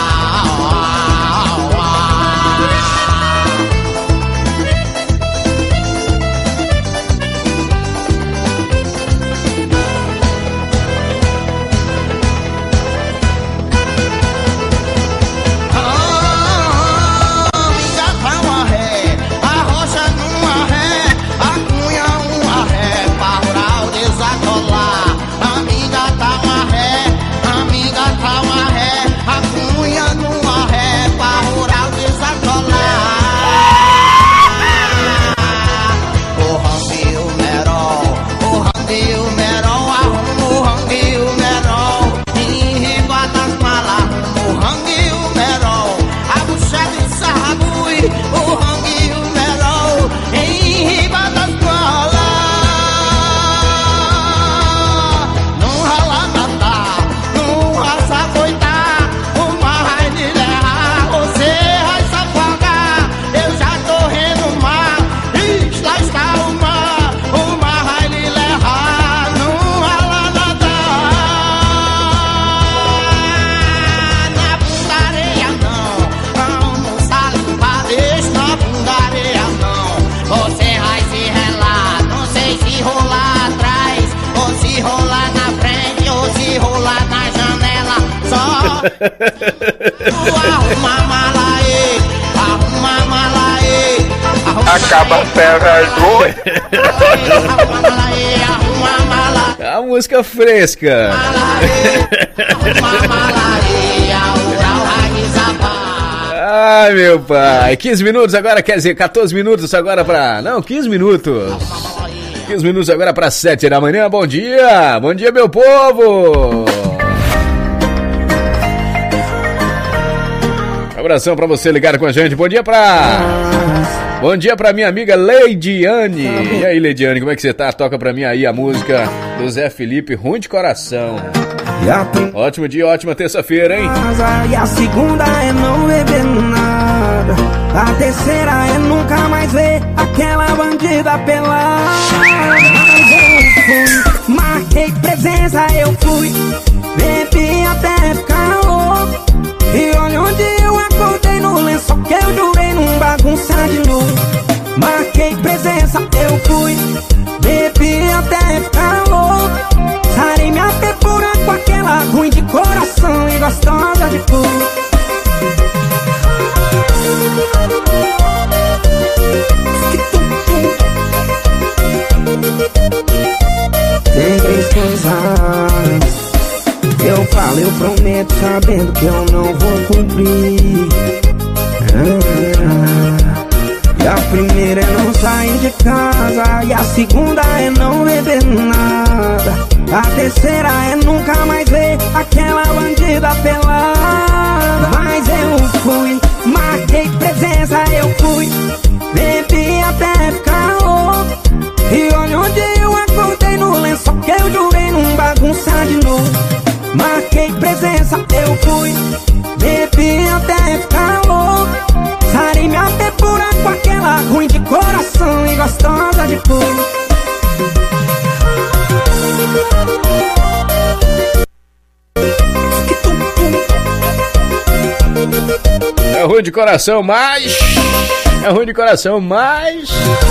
Acaba sem vergonha. A música fresca. Ai, meu pai. 15 minutos agora, quer dizer, 14 minutos agora pra... Não, 15 minutos. 15 minutos agora pra 7 da manhã. Bom dia. Bom dia, meu povo. Abração pra você ligado com a gente. Bom dia pra minha amiga Leidiane. E aí, Leidiane, como é que você tá? Toca pra mim aí a música do Zé Felipe, Ruim de Coração. Ótimo dia, ótima terça-feira, hein? E a segunda é não beber nada. A terceira é nunca mais ver aquela bandida pelada. fui, marquei presença, eu fui, bebi até ficar louco. E olha onde eu acordei no lençol que eu jurei num bagunça de novo. Marquei presença, eu fui, bebi até ficar louco. Sarei minha pepura com aquela ruim de coração e gostosa de cor. Tem 3 coisas eu falo, eu prometo, sabendo que eu não vou cumprir. E a primeira é não sair de casa, e a segunda é não beber nada. A terceira é nunca mais ver aquela bandida pelada. Mas eu fui, marquei presença, eu fui, bebi até ficar louco. E olha onde eu acordei no lençol que eu jurei num bagunça de novo. Marquei presença, eu fui, bebi até ficar louco. Sarei minha pepura com aquela ruim de coração e gostosa de cor. É ruim de coração, mas... É ruim de coração, mas...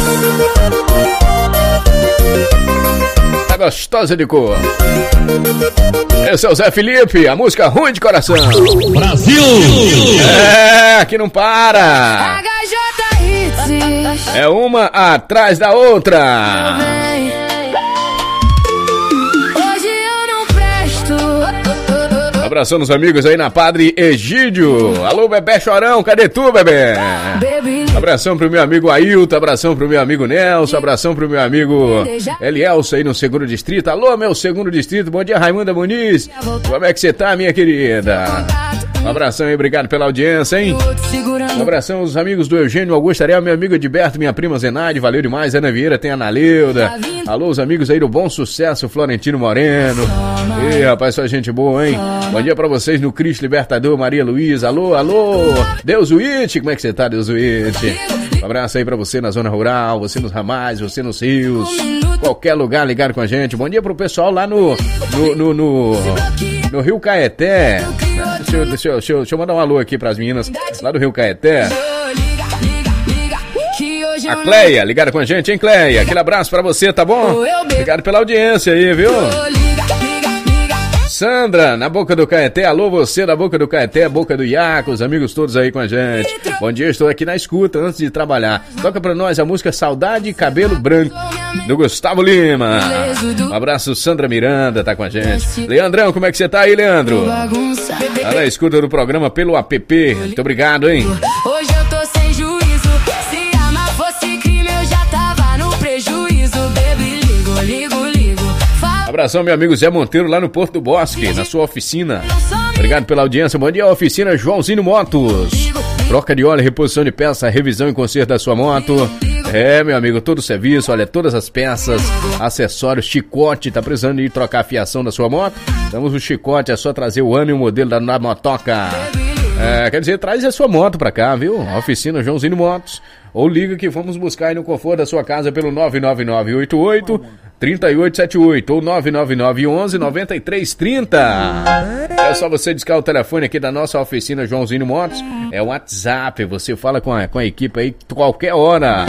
Tá gostosa de cor. Esse é o Zé Felipe, a música Ruim de Coração. Brasil! É, que não para. É uma atrás da outra. Hoje eu não presto. Abração nos amigos aí na Padre Egídio. Alô, Bebê Chorão, cadê tu, bebê? Abração pro meu amigo Ailton, abração pro meu amigo Nelson, abração pro meu amigo Elielson aí no 2º Distrito. Alô, meu 2º Distrito, bom dia, Raimunda Muniz. Como é que você tá, minha querida? Um abração aí, obrigado pela audiência, hein? Um abração aos amigos do Eugênio Augusto Ariel, meu amigo Edberto, minha prima Zenaide, valeu demais. Ana Vieira, tem a Ana Leuda. Alô, os amigos aí do Bom Sucesso, Florentino Moreno. Ih, rapaz, só gente boa, hein? Bom dia pra vocês no Cristo Libertador, Maria Luísa. Alô, alô, Deus Uite, como é que você tá, Deus Uite? Um abraço aí pra você na zona rural, você nos ramais, você nos rios, qualquer lugar ligado com a gente. Bom dia pro pessoal lá no Rio Caeté. Deixa eu mandar um alô aqui pras meninas lá do Rio Caeté. A Cleia, ligada com a gente, hein, Cleia? Aquele abraço pra você, tá bom? Obrigado pela audiência aí, viu? Sandra, na Boca do Caeté, alô você da Boca do Caeté, Boca do Iaco, os amigos todos aí com a gente. Bom dia, estou aqui na escuta antes de trabalhar. Toca pra nós a música Saudade e Cabelo Branco, do Gustavo Lima. Um abraço, Sandra Miranda, tá com a gente. Leandrão, como é que você tá aí, Leandro? Tá na escuta do programa pelo app. Muito obrigado, hein? Hoje eu tô sem juízo. Se amar fosse crime, eu já tava no prejuízo. Baby, ligo. Abração, meu amigo Zé Monteiro, lá no Porto do Bosque, na sua oficina. Obrigado pela audiência. Bom dia, oficina Joãozinho Motos. Troca de óleo, reposição de peça, revisão e conserto da sua moto. É, meu amigo, todo o serviço, olha, todas as peças, acessórios, chicote. Tá precisando ir trocar a fiação da sua moto? Damos o chicote, é só trazer o ano e o modelo da motoca. É, quer dizer, traz a sua moto pra cá, viu? A oficina Joãozinho Motos. Ou liga que vamos buscar aí no conforto da sua casa pelo 99988-3878 ou 99911-9330. É só você discar o telefone aqui da nossa oficina Joãozinho Motos. É o WhatsApp, você fala com a equipe aí qualquer hora.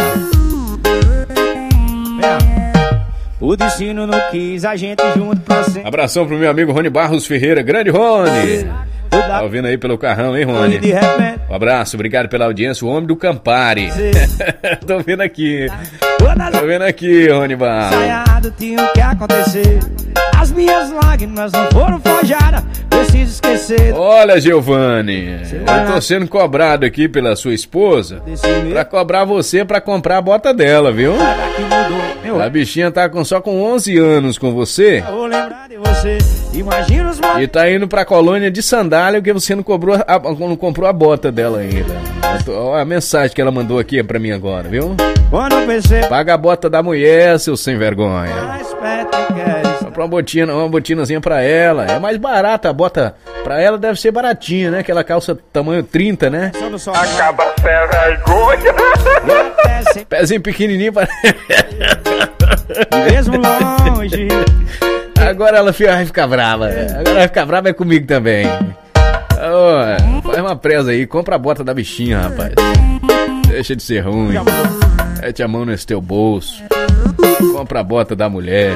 O destino não quis a gente junto pra sempre. Abração pro meu amigo Rony Barros Ferreira, grande Rony. Tá ouvindo aí pelo carrão, hein, Rony? Um abraço, obrigado pela audiência, o homem do Campari. Tô vendo aqui, Rony Barros. Ensaiado tinha o que acontecer. As minhas lágrimas não foram forjadas, preciso esquecer. Olha, Giovanni, eu tô sendo cobrado aqui pela sua esposa pra cobrar você pra comprar a bota dela, viu? A bichinha tá só com 11 anos com você. Eu vou lembrar de você. Imagina os e tá indo pra colônia de sandália porque você não comprou a bota dela ainda. Olha a mensagem que ela mandou aqui pra mim agora, viu? Paga a bota da mulher, seu sem vergonha. Compra uma botinazinha pra ela. É mais barata a bota. Pra ela deve ser baratinha, né? Aquela calça tamanho 30, né? Acaba sem vergonha. Pezinho pequenininho pra... mesmo longe. Agora ela vai ficar brava. Agora vai ficar brava é comigo também. Oh, faz uma presa aí, compra a bota da bichinha, rapaz. Deixa de ser ruim. Mete a mão nesse teu bolso. Compra a bota da mulher.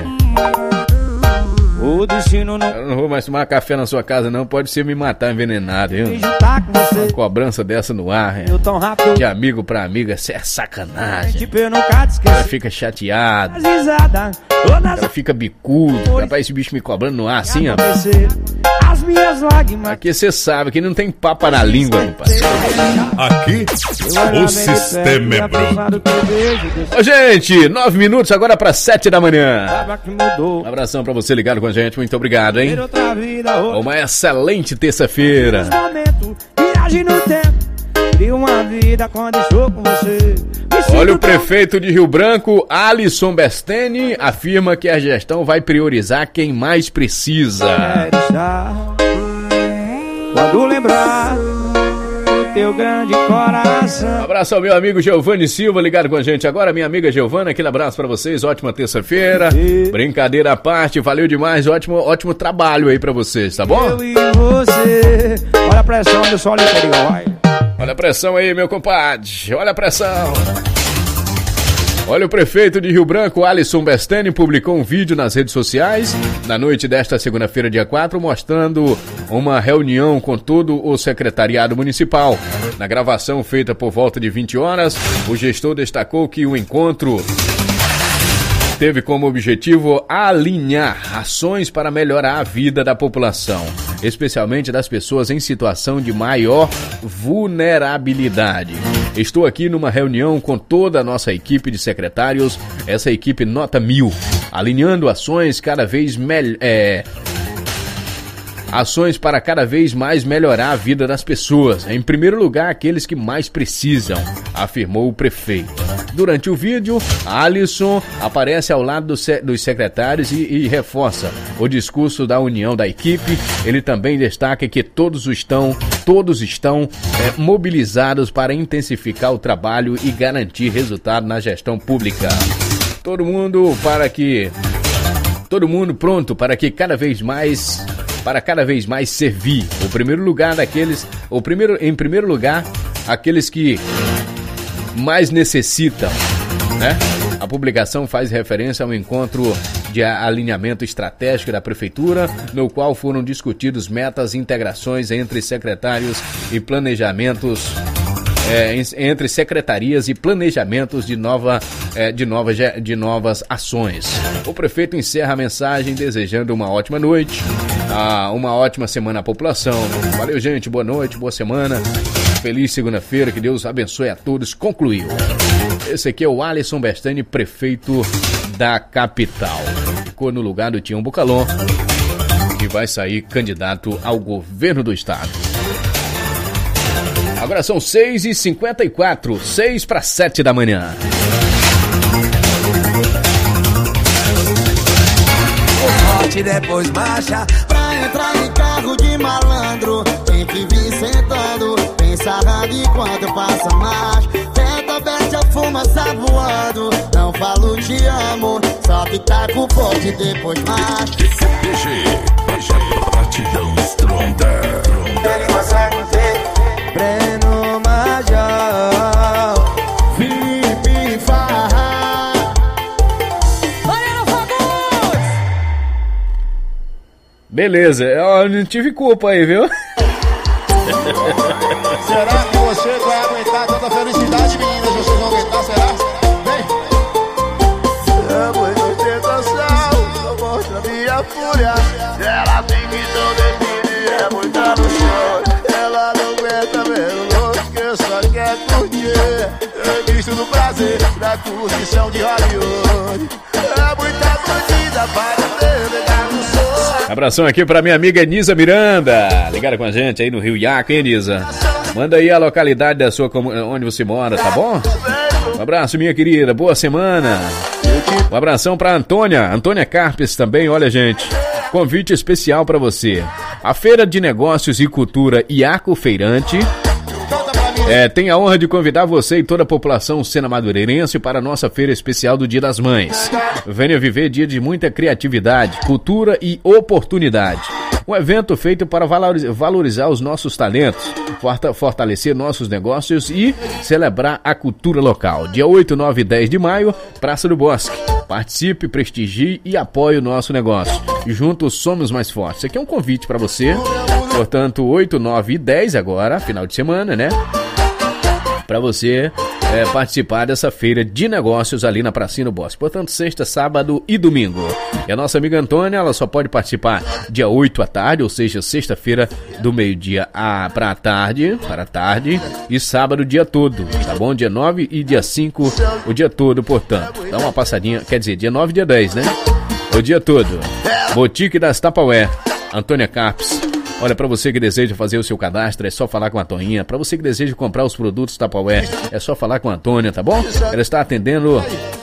O destino não... Eu não vou mais tomar café na sua casa não, pode ser me matar envenenado, viu? Uma cobrança dessa no ar, hein? De amigo pra amigo, essa é sacanagem. Ela fica chateado. Ela fica bicudo. Rapaz, esse bicho me cobrando no ar assim, ó. As minhas lágrimas. Aqui você sabe que não tem papa na língua, rapaz. Aqui, o sistema é pronto. Ô, gente, 9 minutos agora para 7 da manhã. Um abração pra você ligado com a gente, muito obrigado, hein? Uma excelente terça-feira. Olha, o prefeito de Rio Branco, Alisson Besteni, afirma que a gestão vai priorizar quem mais precisa. Quando lembrar do teu grande coração. Um abraço ao meu amigo Giovanni Silva, ligado com a gente agora. Minha amiga Giovana, aquele abraço pra vocês, ótima terça-feira. Brincadeira à parte, valeu demais, ótimo trabalho aí pra vocês, tá bom? Eu e você, olha a pressão do sol interior, vai. Olha a pressão aí, meu compadre, olha a pressão. Olha, o prefeito de Rio Branco, Alisson Besteni, publicou um vídeo nas redes sociais na noite desta segunda-feira, dia 4, mostrando uma reunião com todo o secretariado municipal. Na gravação feita por volta de 20 horas, o gestor destacou que o encontro teve como objetivo alinhar ações para melhorar a vida da população, especialmente das pessoas em situação de maior vulnerabilidade. Estou aqui numa reunião com toda a nossa equipe de secretários, essa equipe nota 1000, alinhando ações ações para cada vez mais melhorar a vida das pessoas, em primeiro lugar aqueles que mais precisam, afirmou o prefeito. Durante o vídeo, Alisson aparece ao lado dos secretários e reforça o discurso da união da equipe. Ele também destaca que todos estão mobilizados para intensificar o trabalho e garantir resultado na gestão pública. Todo mundo pronto para cada vez mais servir. Em primeiro lugar, aqueles que mais necessitam, né? A publicação faz referência a um encontro de alinhamento estratégico da prefeitura, no qual foram discutidos metas e integrações entre secretários e planejamentos entre secretarias e planejamentos de novas ações. O prefeito encerra a mensagem desejando uma ótima noite, uma ótima semana à população. Valeu, gente, boa noite, boa semana, feliz segunda-feira, que Deus abençoe a todos. Concluiu. Esse aqui é o Alisson Besteni, prefeito da capital. Ficou no lugar do Tião Bucalon, que vai sair candidato ao governo do estado. Agora são 6h54, 6 para 7 da manhã. Depois marcha pra entrar em carro de malandro. Tem que vir sentando, pensar enquanto passa marcha. Tenta veste a fumaça voando. Não falo te amo, só que tá com forte depois marcha. Batidão Stronda. Ele consegue ver Breno Major, Felipe Farra. Beleza, eu não tive culpa aí, viu? Será que você vai aguentar tanta felicidade, meninas? Vocês vão aguentar, será? Vem! É muita tentação, só mostra minha fúria. Ela tem que todo define, é muita no chão. Ela não aguenta mesmo, louco, que só quer curtir. É visto no prazer, da curtição de Hollywood. É muita bandida para ter legal no sol. Abração aqui pra minha amiga Enisa Miranda, ligada com a gente aí no Rio Iaco, hein, Enisa? Manda aí a localidade da sua onde você mora, tá bom? Um abraço, minha querida, boa semana. Um abração pra Antônia Carpes também, olha, gente, convite especial pra você. A Feira de Negócios e Cultura Iaco Feirante Tenho a honra de convidar você e toda a população sena-madureirense para a nossa feira especial do Dia das Mães. Venha viver dia de muita criatividade, cultura e oportunidade. Um evento feito para valorizar os nossos talentos, fortalecer nossos negócios e celebrar a cultura local. Dia 8, 9 e 10 de maio, Praça do Bosque. Participe, prestigie e apoie o nosso negócio. Juntos somos mais fortes. Isso aqui é um convite para você. Portanto, 8, 9 e 10 agora, final de semana, né? Para você participar dessa feira de negócios ali na Pracinha do Bosque. Portanto, sexta, sábado e domingo. E a nossa amiga Antônia, ela só pode participar dia 8 à tarde, ou seja, sexta-feira do meio-dia para a tarde, e sábado o dia todo, tá bom? Dia 9 e dia 5, o dia todo, portanto. Dá uma passadinha, quer dizer, dia 9 e dia 10, né? O dia todo. Boutique das Tupperware, Antônia Carpes. Olha, para você que deseja fazer o seu cadastro, é só falar com a Toninha. Para você que deseja comprar os produtos Tupperware, é só falar com a Antônia, tá bom? Ela está atendendo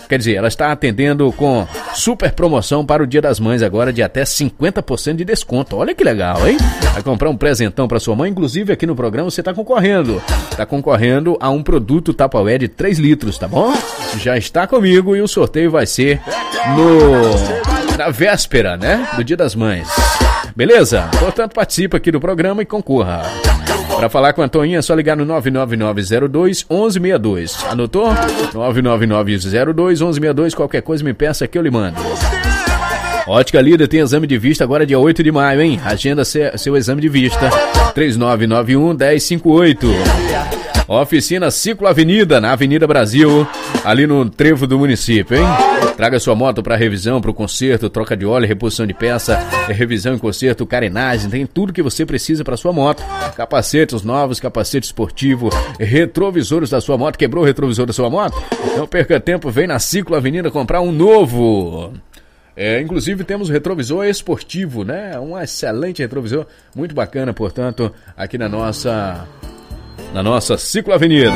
com super promoção para o Dia das Mães agora de até 50% de desconto. Olha que legal, hein? Vai comprar um presentão para sua mãe, inclusive aqui no programa você está concorrendo. Está concorrendo a um produto Tupperware de 3 litros, tá bom? Já está comigo e o sorteio vai ser na véspera, né? Do Dia das Mães. Beleza? Portanto, participa aqui do programa e concorra. Para falar com a Toninha é só ligar no 99902-1162. Anotou? 99902-1162. Qualquer coisa me peça que eu lhe mando. Ótica Líder tem exame de vista agora dia 8 de maio, hein? Agenda seu exame de vista. 3991-1058. Oficina Ciclo Avenida, na Avenida Brasil, ali no trevo do município, hein? Traga sua moto para revisão, para o conserto, troca de óleo, reposição de peça, revisão e conserto, carenagem, tem tudo que você precisa para sua moto. Capacetes novos, capacete esportivo, retrovisores da sua moto. Quebrou o retrovisor da sua moto? Não perca tempo, vem na Ciclo Avenida comprar um novo. Inclusive temos o retrovisor esportivo, né? Um excelente retrovisor, muito bacana, portanto, aqui na nossa Ciclo Avenida.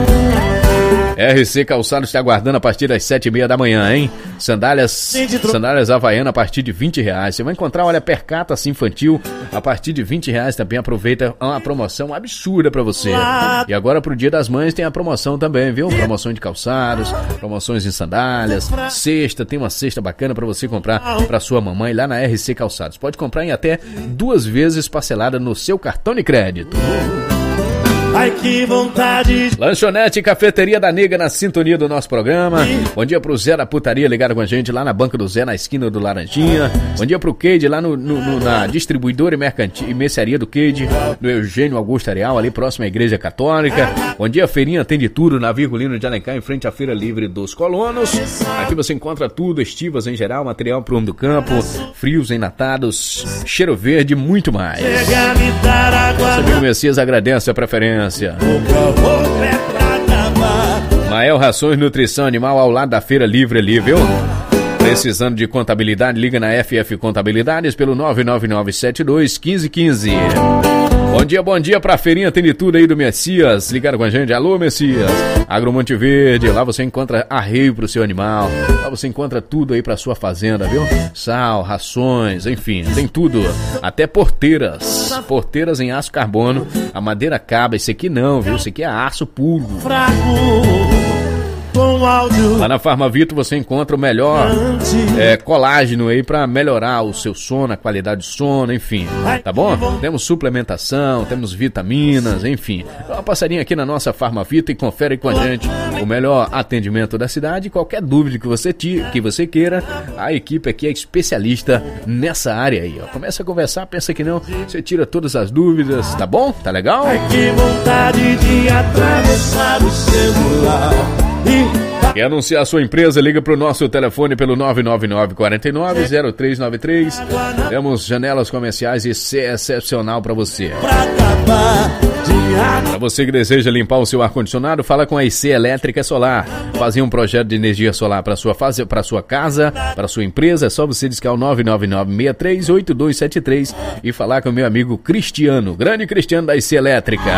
RC Calçados está aguardando a partir das 7h30 da manhã, hein? Sandálias Havaiana a partir de R$20. Você vai encontrar, olha, percata-se infantil a partir de R$20 também. Aproveita uma promoção absurda pra você. E agora pro Dia das Mães tem a promoção também, viu? Promoção de calçados, promoções em sandálias, cesta, tem uma cesta bacana pra você comprar pra sua mamãe lá na RC Calçados. Pode comprar em até 2 vezes parcelada no seu cartão de crédito. Ai, que vontade. Lanchonete e Cafeteria da Nega na sintonia do nosso programa. Bom dia pro Zé da Putaria ligado com a gente lá na banca do Zé, na esquina do Laranjinha. Bom dia pro Cade lá na distribuidora e mercearia do Cade, do Eugênio Augusto Areal, ali próximo à Igreja Católica. Bom dia, Feirinha tem de tudo na Virgulino de Alencar, em frente à Feira Livre dos Colonos. Aqui você encontra tudo, estivas em geral, material pro homem do campo, frios enlatados, cheiro verde e muito mais. Nosso amigo Messias agradece a preferência. Mael Rações Nutrição Animal ao lado da Feira Livre ali, viu? Precisando de contabilidade, liga na FF Contabilidades pelo 99972-1515. Bom dia pra feirinha, tem de tudo aí do Messias, ligaram com a gente, alô Messias, Agromonte Verde, lá você encontra arreio pro seu animal, lá você encontra tudo aí pra sua fazenda, viu? Sal, rações, enfim, tem tudo, até porteiras em aço carbono, a madeira acaba, esse aqui não, viu? Esse aqui é aço puro. Lá na Farmavito você encontra o melhor colágeno aí pra melhorar o seu sono, a qualidade de sono, enfim, tá bom? Temos suplementação, temos vitaminas, enfim. Dá uma passadinha aqui na nossa Farmavito e confere aí com a gente o melhor atendimento da cidade. Qualquer dúvida que você queira, a equipe aqui é especialista nessa área aí, ó. Começa a conversar, pensa que não, você tira todas as dúvidas, tá bom? Tá legal? Ai, que vontade de atravessar o celular. Quer anunciar a sua empresa? Liga para o nosso telefone pelo 999-49-0393. Temos janelas comerciais e isso é excepcional para você. Para você que deseja limpar o seu ar-condicionado, fala com a IC Elétrica Solar. Fazer um projeto de energia solar para sua casa, para sua empresa, é só você discar o 999-63-8273 e falar com o meu amigo Cristiano, grande Cristiano da IC Elétrica.